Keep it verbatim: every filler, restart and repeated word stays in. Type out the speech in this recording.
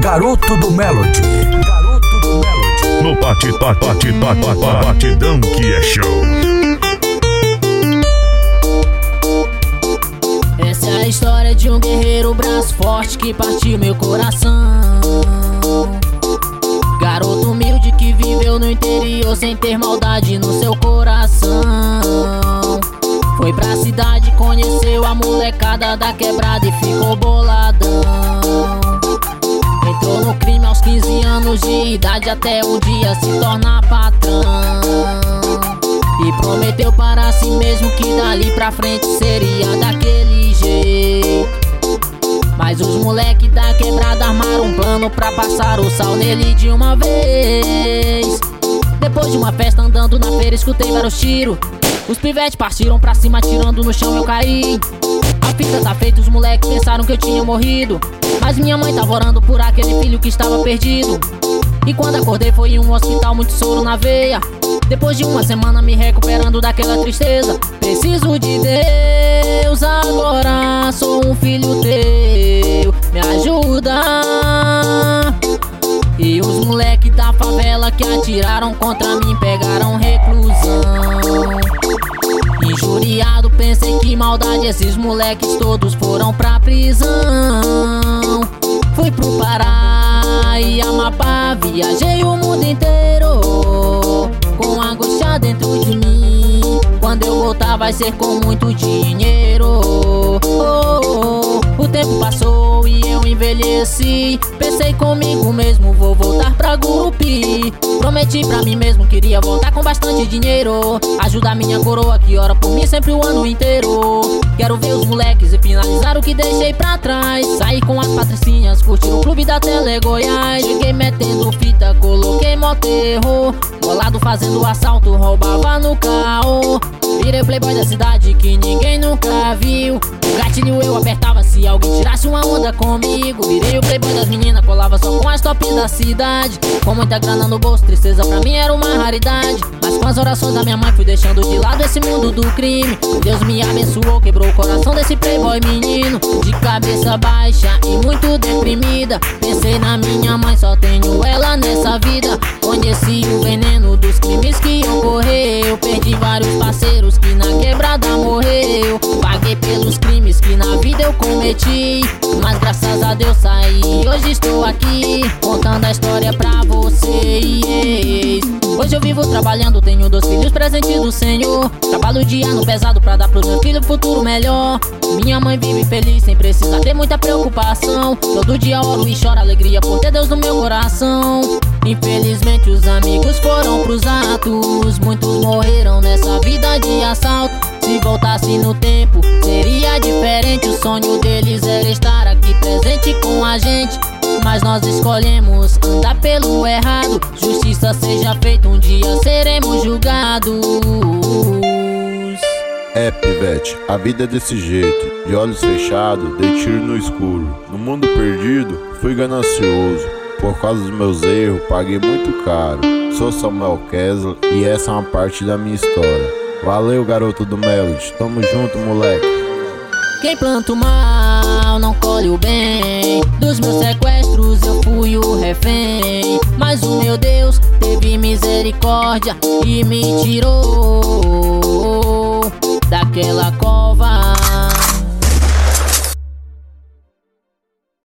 Garoto do Melody. Garoto do Melody. No bate, bate, bate, bate, batidão que é show. Essa é a história de um guerreiro, braço forte que partiu meu coração. Garoto humilde que viveu no interior sem ter maldade no seu coração. Foi pra cidade, conheceu a molecada da quebrada e ficou boladão. Entrou no crime aos quinze anos de idade, até um dia se tornar patrão. E prometeu para si mesmo que dali pra frente seria daquele jeito. Mas os moleques da quebrada armaram um plano pra passar o sal nele de uma vez. Depois de uma festa andando na feira, escutei vários tiros. Os pivetes partiram pra cima, atirando no chão, eu caí. A fita tá feita, os moleques pensaram que eu tinha morrido, mas minha mãe tava orando por aquele filho que estava perdido. E quando acordei foi em um hospital, muito soro na veia. Depois de uma semana me recuperando daquela tristeza. Preciso de Deus agora, sou um filho teu, me ajuda. E os moleques da favela que atiraram contra mim pegaram reclusão. Injuriado, pensei que maldade, esses moleques todos foram pra prisão. Fui pro Pará e Amapá, viajei o mundo inteiro com angústia dentro de mim. Quando eu voltar vai ser com muito dinheiro. Oh, oh, oh. O tempo passou e eu envelheci. Pensei comigo mesmo, vou voltar pra Gurupi. Prometi pra mim mesmo, queria voltar com bastante dinheiro. Ajudar minha coroa que ora por mim sempre o ano inteiro. Quero ver os moleques e finalizar o que deixei pra trás. Saí com as patricinhas, curtir o clube da Tele Goiás. Cheguei metendo fita, coloquei mó terror. Bolado fazendo assalto, roubava no carro. Virei playboy da cidade que ninguém nunca viu. O gatilho eu apertava se alguém tirasse uma onda comigo. Virei o playboy das meninas, colava só com as tops da cidade. Com muita grana no bolso, tristeza pra mim era uma raridade. Mas com as orações da minha mãe fui deixando de lado esse mundo do crime. Deus me abençoou, quebrou o coração desse playboy menino. De cabeça baixa e muito deprimida, pensei na minha mãe, só tenho ela nessa vida. Conheci o veneno dos crimes que ocorreu. Perdi vários parceiros que na quebrada morreu. Paguei pelos crimes que na vida eu cometi, mas graças a Deus saí, hoje estou aqui contando a história pra vocês. Hoje eu vivo trabalhando, tenho dois filhos presentes do Senhor. Trabalho o dia no pesado pra dar pros meus filhos um futuro melhor. Minha mãe vive feliz sem precisar ter muita preocupação. Todo dia oro e choro alegria por ter Deus no meu coração. Infelizmente os amigos foram pros atos, muitos morreram nessa vida de assalto. Se voltasse no tempo seria diferente, o sonho deles era estar aqui presente com a gente. Mas nós escolhemos andar pelo errado. Justiça seja feita, um dia seremos julgados. É, pivete, a vida é desse jeito. De olhos fechados, dei tiro no escuro. No mundo perdido, fui ganancioso. Por causa dos meus erros, paguei muito caro. Sou Samuel Kessler e essa é uma parte da minha história. Valeu, garoto do Melody, tamo junto, moleque. Quem planta o mal não colhe o bem. Dos meus sequestros eu fui o refém, mas o meu Deus teve misericórdia e me tirou daquela cova.